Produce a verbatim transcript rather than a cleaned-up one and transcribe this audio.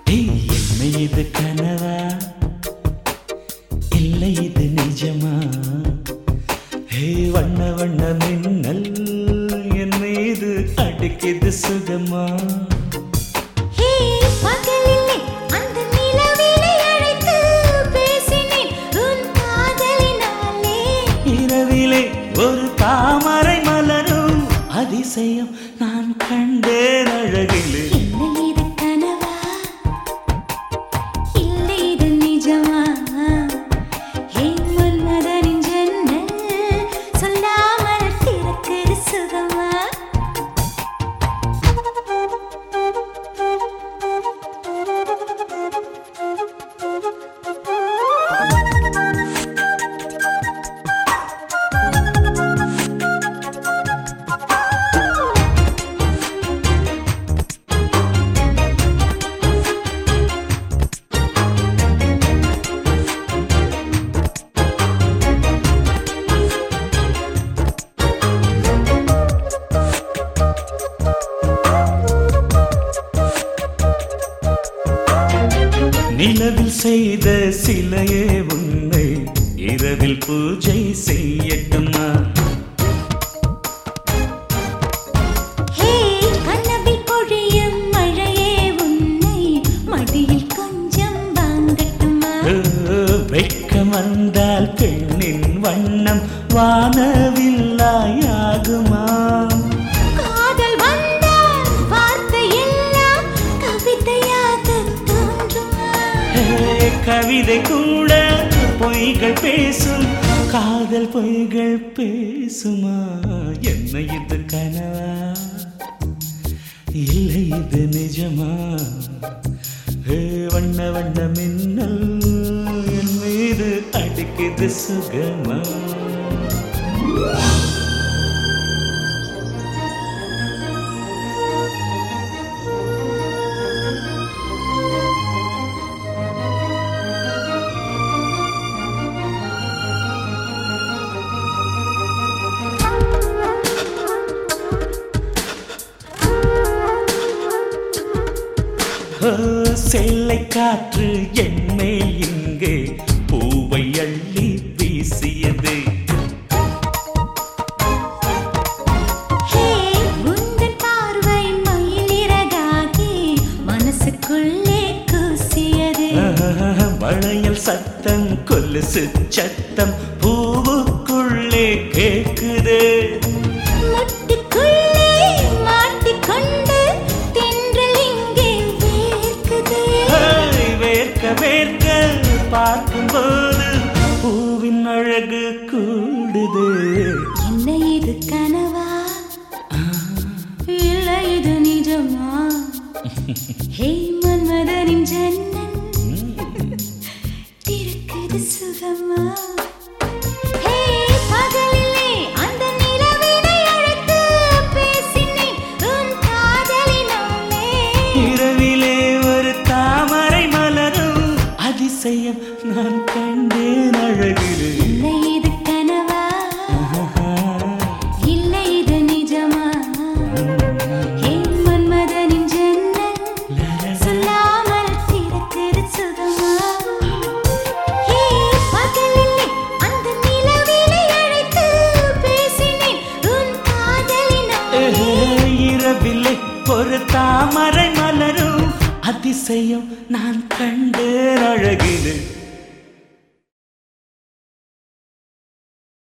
என்ன இது கனவா இல்லை இது நிஜமா? ஹே வண்ண வண்ண மின்னல் என் மீது அடிக்குது சுகமா? இரவிலே ஒரு தாமரை மலரும் அதிசயம் நான் கண்டேன் அழகிலே. நிலவில் செய்த சிலையே உன்னை இரவில் பூஜை செய்யட்டுமா? கனவில் பொழியும் மழையே உன்னை மடியில் கொஞ்சம் வாங்கட்டுமா? வெட்கம் வந்தால் பெண்ணின் வண்ணம் வானவில்லாயாகுமா? கவிதை கூட பொய்கள் பேசும், காதல் பொய்கள் பேசுமா? என்ன இது கனவா இல்லை இது நிஜமா? வண்ண வண்ண மின்னல் என் மீது அடிக்குது சுகமா? சேலை காற்று என்மேல் இங்கே பூவை அள்ளி வீசியது. பார்வை மயிலிறகாகி மனசுக்குள்ளே கூசியது. வளையல் சத்தம் கொலுசு சத்தம் பூவுக்குள்ளே கேக்குது. வேர்க்க பார்க்கும்போது பூவின் அழகு கூடுது. என்ன இது கனவா இல்லை இது நிஜமா? ஹே மன்மதனின் ஜன்னல் திறக்குது சுகமா? இரவிலே ஒரு தாமரை மலரும் அதிசயம் நான் கண்டேன் அழகிலே. இல்லை இது கனவா இல்லை இது நிஜமா? ஹே மன்மதனின் ஜன்னல் சொல்லாமல் திறக்குது சுகமா? ஹே பகலிலே அந்த நிலவினை அழைத்து பேசினேன் உன் காதலினாலே. இரவிலே ஒரு தாமரை மலரும் அதிசயம் நான் கண்டேன் அழகிலே.